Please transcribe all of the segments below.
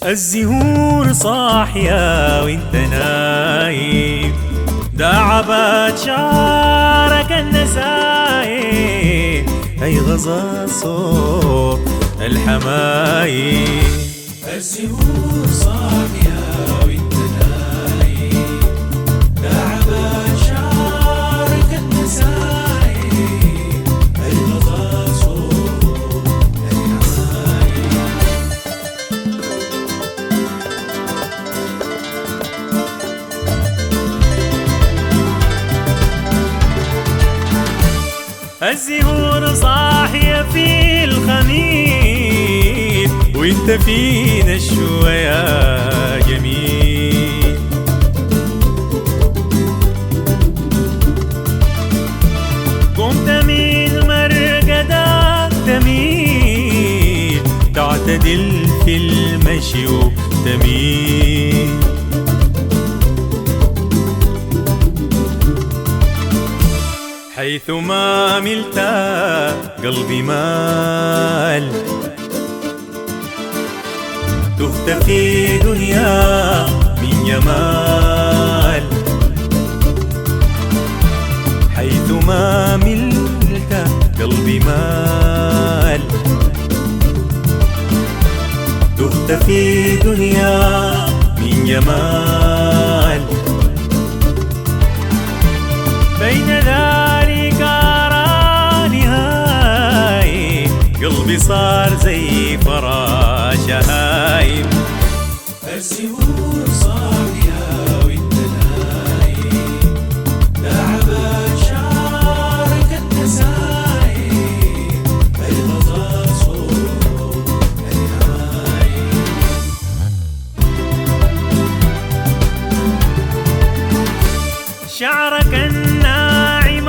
الزهور صاحية وانت نايم، داعبت شعرك النسايم، هي غزا صوت الحمايم. الزهور صاحية وانت نايم، داعبت شعرك النسايم، هي غزا صوت الحمايم. الزهور صاحية في الخميل، وانت في نشوة يا جميل. قمت من مرقدك تميل، تعتدل في المشي وتميل. حيثما ملت قلبي مال، تهت في دنيا من جمال. حيثما ملت قلبي مال، تهت في دنيا من جمال. بين ذلك أراني هاي، قلبي صار زي فراشة هايم. الزهور صاحية وانت نايم، داعبت شعرك النسايم، هي غزا صوت الحمايم. شعرك الناعم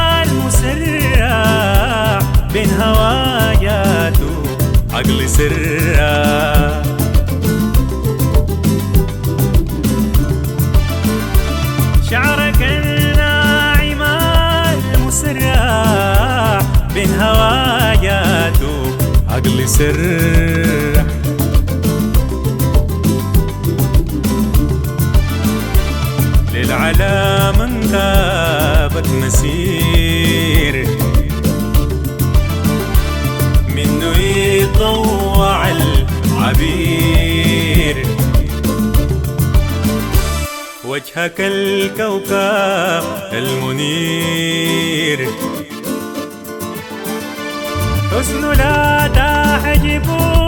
المسرع، بين هواجاته عقل سرع. شعرك الناعم المسرع، بين هواجاته عقل سرع. للعلا من غابت مسير، منه يطوع العبير. وجهك الكوكب المنير، حسن لا تحجب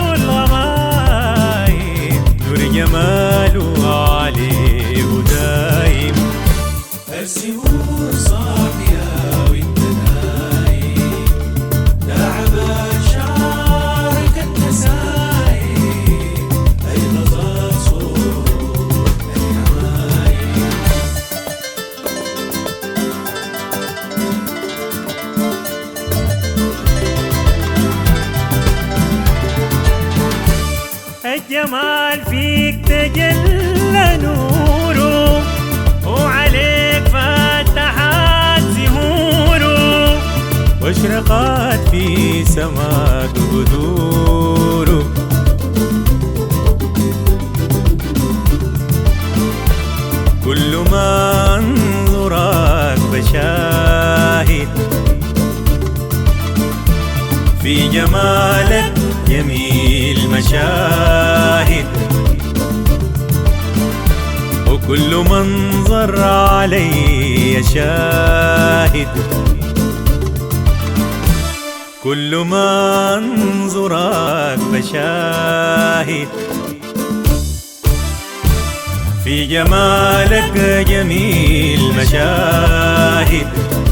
الغمايم، نور جماله عليه دايم. الزهور صاحية وانت نايم، داعبت شعرك النسايم، هي غزا صوت الحمايم. الجمال فيك تجلى نوره، وعليك فتحت زهوره، واشرقت في سماك بدوره. كل ما انظرك بشاهد، في جمالك جميل مشاهد. وكل منظر علي شاهد، كل منظرك بشاهد. في جمالك جميل مشاهد،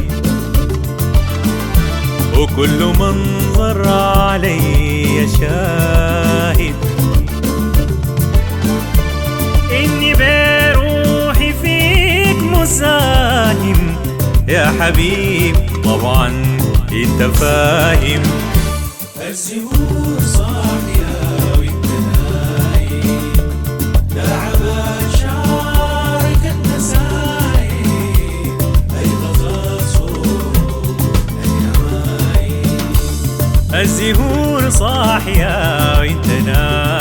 وكل منظر علي شاهد. إني بروحي فيك مساهم يا حبيب، طبعا انت فاهم. الزهور صاحية وانت نايم، داعبت شعرك النسايم، هي غزا صوت الحمايم. الزهور صاحية وانت نايم،